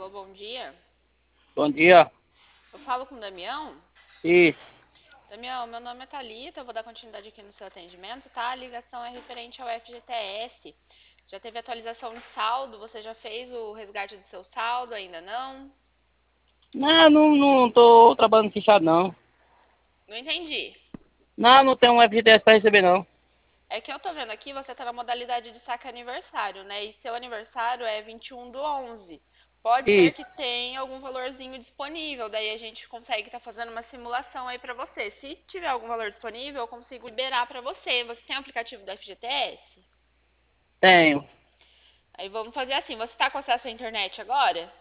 Alô, bom dia. Bom dia. Eu falo com o Damião. Isso. Damião, meu nome é Thalita, eu vou dar continuidade aqui no seu atendimento, tá? A ligação é referente ao FGTS. Já teve atualização de saldo? Você já fez o resgate do seu saldo? Ainda não? Não tô trabalhando fichado, não. Não entendi. Não tem um FGTS pra receber, não. É que eu tô vendo aqui, você tá na modalidade de saque aniversário, né? E seu aniversário é 21/11. Pode ser que Isso. tenha algum valorzinho disponível, daí a gente consegue estar fazendo uma simulação aí pra você. Se tiver algum valor disponível, eu consigo liberar pra você. Você tem o aplicativo do FGTS? Tenho. Aí vamos fazer assim, você tá com acesso à internet agora?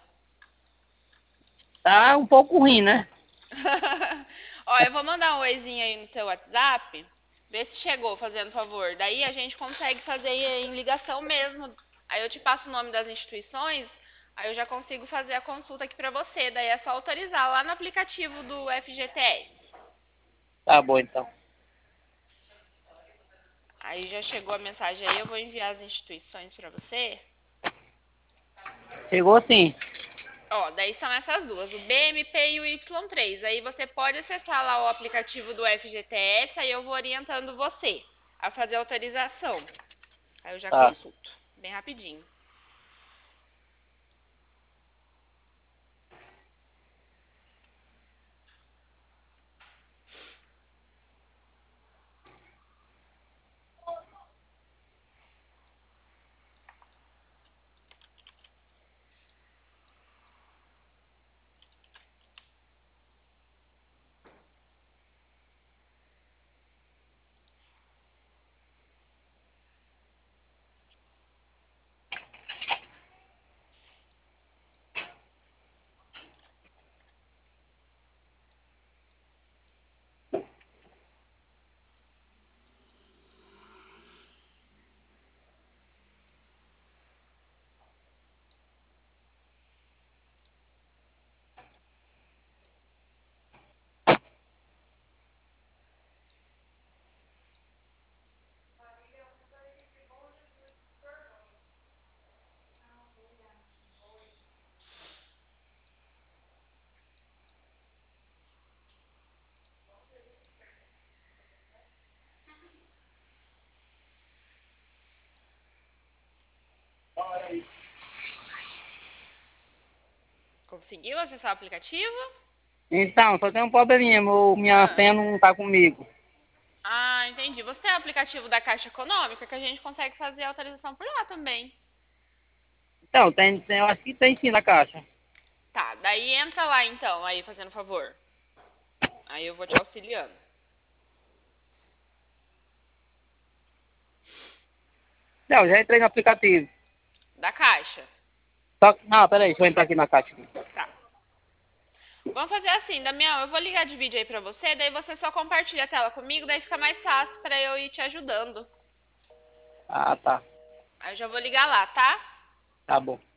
Tá um pouco ruim, né? Ó, eu vou mandar um oizinho aí no seu WhatsApp, vê se chegou, fazendo favor. Daí a gente consegue fazer em ligação mesmo. Aí eu te passo o nome das instituições, aí eu já consigo fazer a consulta aqui pra você. Daí é só autorizar lá no aplicativo do FGTS. Tá bom, então. Aí já chegou a mensagem aí, eu vou enviar as instituições pra você. Chegou sim. Ó, daí são essas duas, o BMP e o Y3. Aí você pode acessar lá o aplicativo do FGTS, aí eu vou orientando você a fazer a autorização. Aí eu já Tá. consulto, bem rapidinho. Conseguiu acessar o aplicativo? Então, só tem um probleminha. Minha Ah, senha não tá comigo. entendi. Você tem o aplicativo da Caixa Econômica que a gente consegue fazer a autorização por lá também. Então, eu acho que tem sim na caixa. Tá, daí entra lá então, aí fazendo favor. Aí eu vou te auxiliando. Não, já entrei no aplicativo. Da Caixa. Não, peraí, deixa eu entrar aqui na caixa. Tá. Vamos fazer assim, Damião, eu vou ligar de vídeo aí pra você, daí você só compartilha a tela comigo, daí fica mais fácil pra eu ir te ajudando. Ah, tá. Aí eu já vou ligar lá, tá? Tá bom.